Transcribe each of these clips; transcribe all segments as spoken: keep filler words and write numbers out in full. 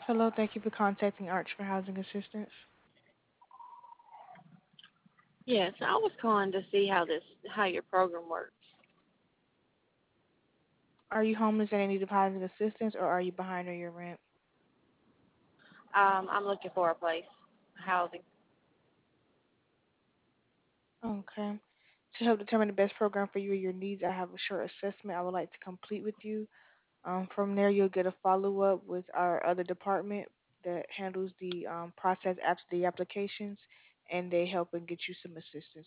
Hello, thank you for contacting Arch for housing assistance. Yes, I was calling to see how this how your program works. Are you homeless and in need of housing assistance, or are you behind on your rent? Um, I'm looking for a place, housing. Okay. To help determine the best program for you and your needs, I have a short assessment I would like to complete with you. Um, from there, you'll get a follow up with our other department that handles the um, process after the applications, and they help and get you some assistance.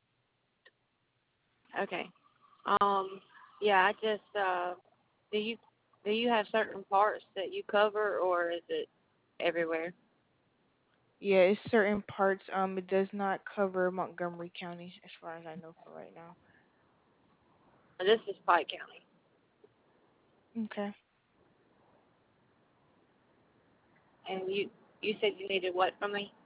Okay. Um, yeah, I just uh, do you do you have certain parts that you cover, or is it everywhere? Yeah, it's certain parts. Um, it does not cover Montgomery County, as far as I know for right now. This is Pike County, Okay. and you you said you needed what from me?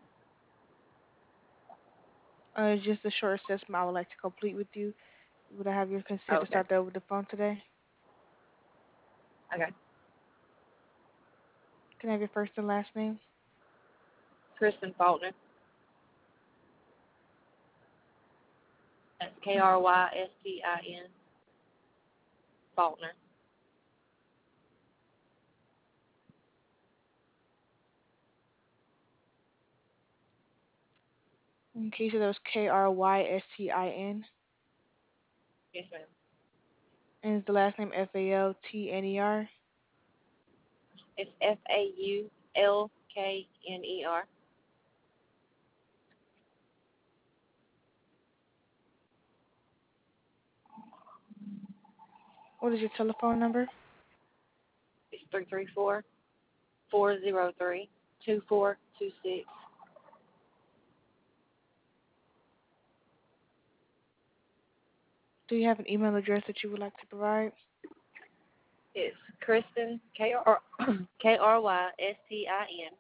Uh, just a short assessment I would like to complete with you. Would I have your consent to Okay. start that over the phone today? Okay. Can I have your first and last name? Kristen Faulkner. That's K R Y S T I N Faulkner. Okay, so that was K R Y S T I N. Yes, ma'am. And is the last name F A L T N E R? It's F A U L K N E R. What is your telephone number? It's three three four four zero three two four two six. Do you have an email address that you would like to provide? It's Kristen K R K R Y S T I N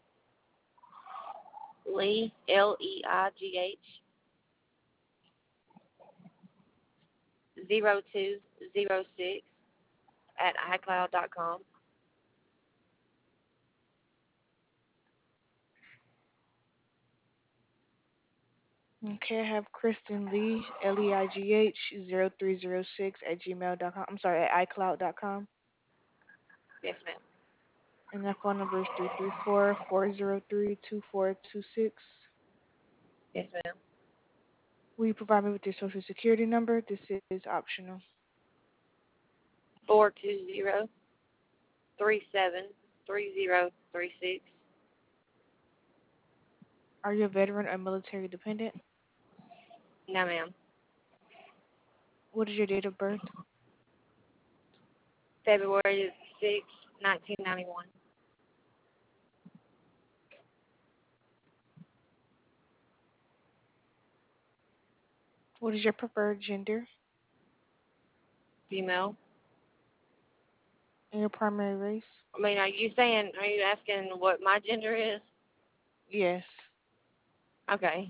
Lee L E I G H zero two zero six at iCloud dot com. Okay, I have Kristen Lee, L E I G H zero three zero six at gmail dot com. I'm sorry, at icloud dot com. Yes, ma'am. And that phone number is three three four four zero three two four two six. Yes, ma'am. Will you provide me with your social security number? This is optional. Four two zero three seven three zero three six. Are you a veteran or military dependent? No, ma'am. What is your date of birth? February sixth, nineteen ninety one. What is your preferred gender Female. and your primary race? I mean, are you saying? Are you asking what my gender is? Yes. Okay.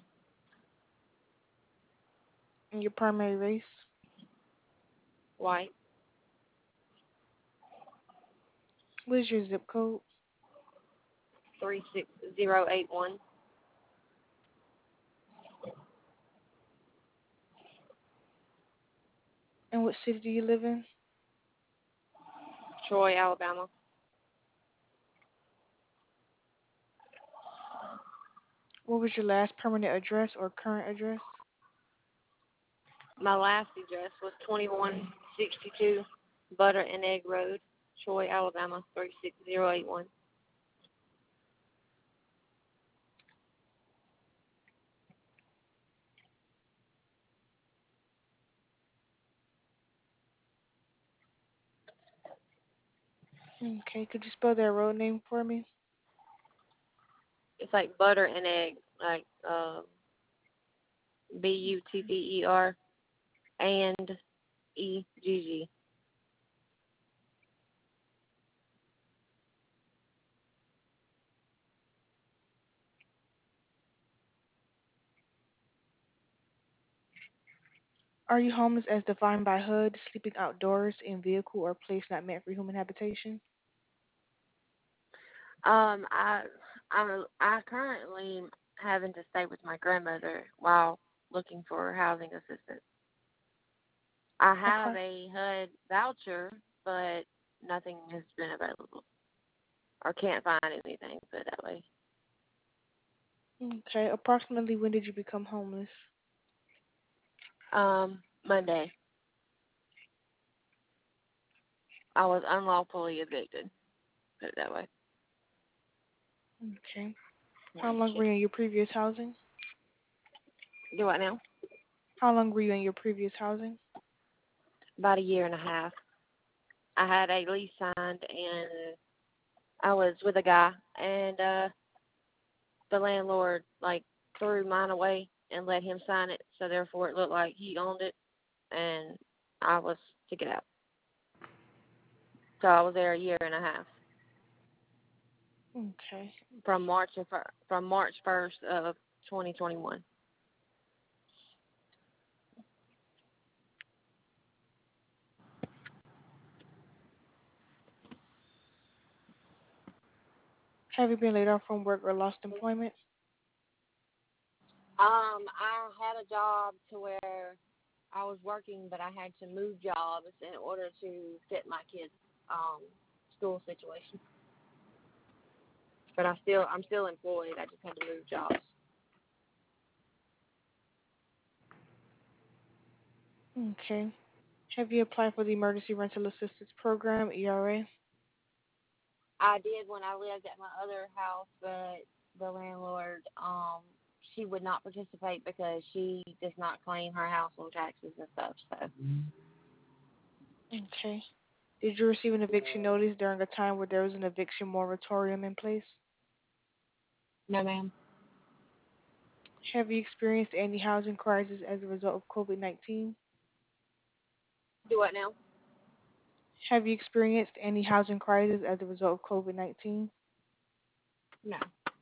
And your primary race? White. What is your zip code? Three six zero eight one. And what city do you live in? Troy, Alabama. What was your last permanent address or current address? My last address was twenty-one sixty-two Butter and Egg Road, Troy, Alabama, three six zero eight one. Okay, could you spell that road name for me? It's like butter and egg, like uh, B U T T E R and E G G. Are you homeless as defined by H U D, sleeping outdoors in vehicle or place not meant for human habitation? Um, I I'm I currently having to stay with my grandmother while looking for housing assistance. I have Okay. a H U D voucher, but nothing has been available or can't find anything. Put it that way. Okay. Approximately when did you become homeless? Um, Monday, I was unlawfully evicted. Put it that way. Okay. How Like long were shit. you in your previous housing? Do what now? How long were you in your previous housing? About a year and a half. I had a lease signed, and I was with a guy, and uh, the landlord like threw mine away and let him sign it, so therefore it looked like he owned it, and I was to get out. So I was there a year and a half Okay. from March of, from March first of twenty twenty-one. Have you been laid off from work or lost employment? Um, I had a job to where I was working, but I had to move jobs in order to fit my kids' um school situation. But I still, I'm still employed. I just had to move jobs. Okay. Have you applied for the Emergency Rental Assistance Program, E R A? I did when I lived at my other house, but the landlord, um, she would not participate because she does not claim her household taxes and stuff. So Okay. Did you receive an eviction notice during a time where there was an eviction moratorium in place? no, ma'am. Have you experienced any housing crisis as a result of COVID nineteen? Do what now? Have you experienced any housing crisis as a result of COVID nineteen? No.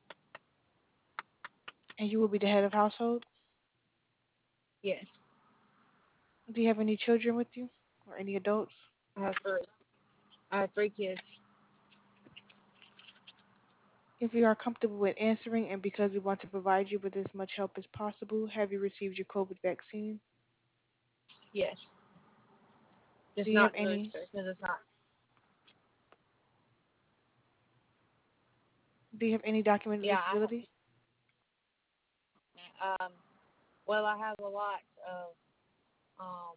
And you will be the head of household? Yes. Do you have any children with you or any adults? I have three. I have three kids. If you are comfortable with answering and because we want to provide you with as much help as possible, have you received your COVID vaccine? Yes. Do Just you have not the any booster because it's not. do you have any documented Yeah. disability? I have. Um. Well, I have a lot of. Um.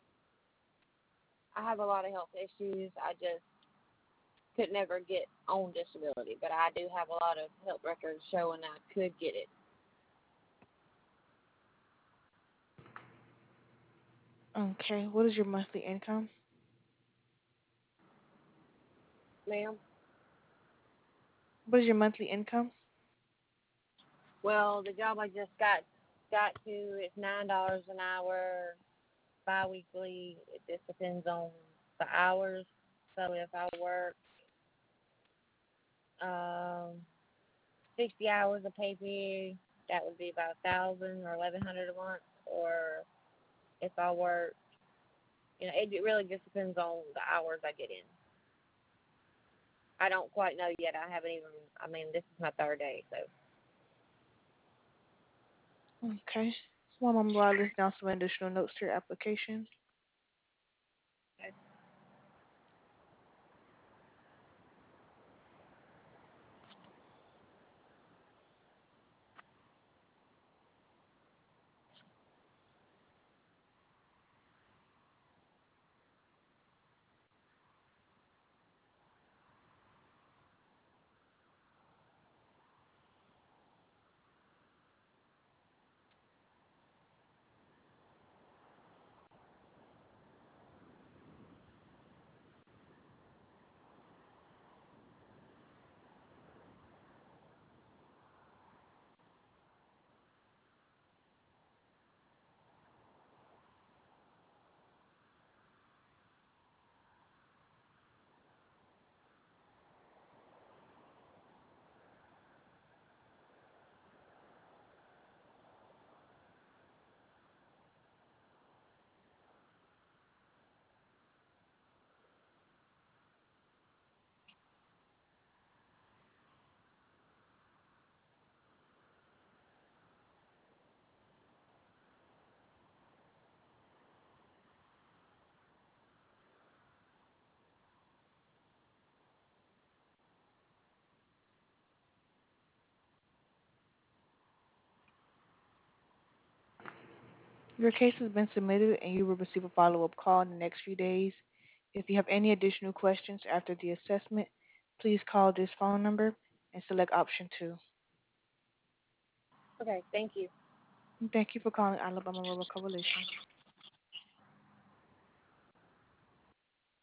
I have a lot of health issues. I just could never get on disability, but I do have a lot of health records showing I could get it, Okay. What is your monthly income? ma'am. What is your monthly income? Well, the job I just got got to is nine dollars an hour biweekly. It just depends on the hours. So if I work um sixty hours of pay period, that would be about a thousand or eleven hundred a month. Or if I work, you know, it really just depends on the hours I get in. I don't quite know yet. I haven't even. I mean, this is my third day, so. Okay. So one moment while I list down some additional notes to your application. Your case has been submitted and you will receive a follow-up call in the next few days. If you have any additional questions after the assessment, please call this phone number and select option two. Okay, thank you. Thank you for calling Alabama Rural Coalition.